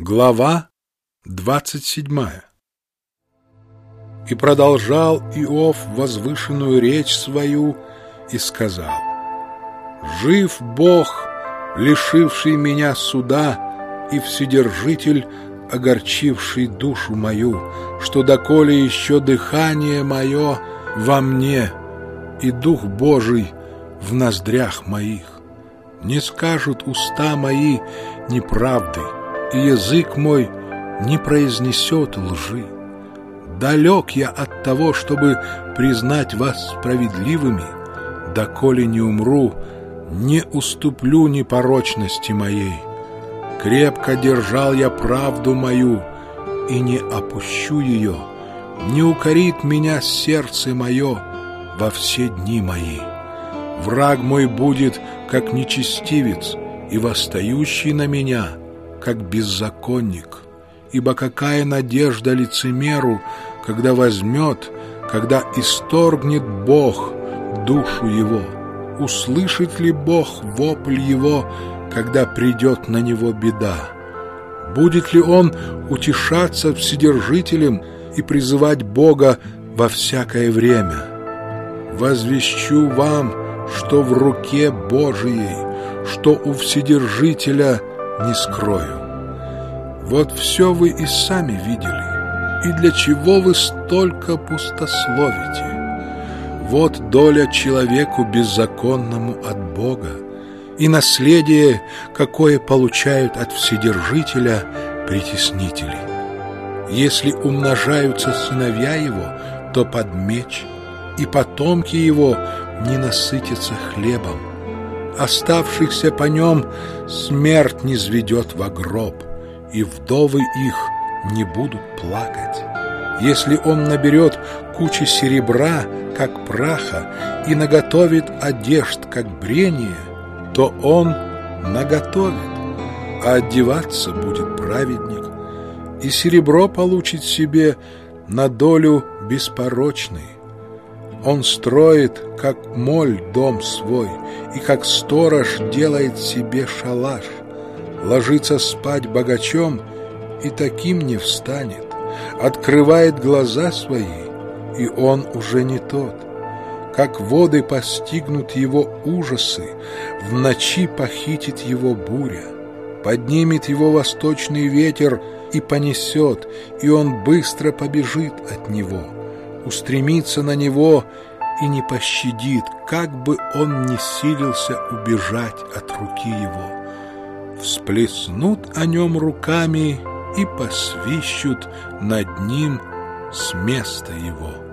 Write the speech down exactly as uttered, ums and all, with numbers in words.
Глава двадцать седьмая. И продолжал Иов возвышенную речь свою и сказал: «Жив Бог, лишивший меня суда, и Вседержитель, огорчивший душу мою, что доколе еще дыхание мое во мне и Дух Божий в ноздрях моих. Не скажут уста мои неправды, и язык мой не произнесет лжи. Далек я от того, чтобы признать вас справедливыми, доколе не умру, не уступлю непорочности моей. Крепко держал я правду мою и не опущу ее, не укорит меня сердце мое во все дни мои. Враг мой будет, как нечестивец, и восстающий на меня, как беззаконник. Ибо какая надежда лицемеру, когда возьмет, когда исторгнет Бог душу его? Услышит ли Бог вопль его, когда придет на него беда? Будет ли он утешаться Вседержителем и призывать Бога во всякое время? Возвещу вам, что в руке Божией, что у Вседержителя не скрою. Вот все вы и сами видели, и для чего вы столько пустословите? Вот доля человеку беззаконному от Бога, и наследие, какое получают от Вседержителя притеснители. Если умножаются сыновья его, то под меч, и потомки его не насытятся хлебом. Оставшихся по нем смерть не низведет во гроб, и вдовы их не будут плакать. Если он наберет кучи серебра, как праха, и наготовит одежд, как брение, то он наготовит, а одеваться будет праведник, и серебро получит себе на долю беспорочный. Он строит, как моль, дом свой, и как сторож делает себе шалаш. Ложится спать богачом, и таким не встанет. Открывает глаза свои, и он уже не тот. Как воды постигнут его ужасы, в ночи похитит его буря. Поднимет его восточный ветер и понесет, и он быстро побежит от него. Устремится на него и не пощадит, как бы он ни силился убежать от руки его. Всплеснут о нем руками и посвищут над ним с места его.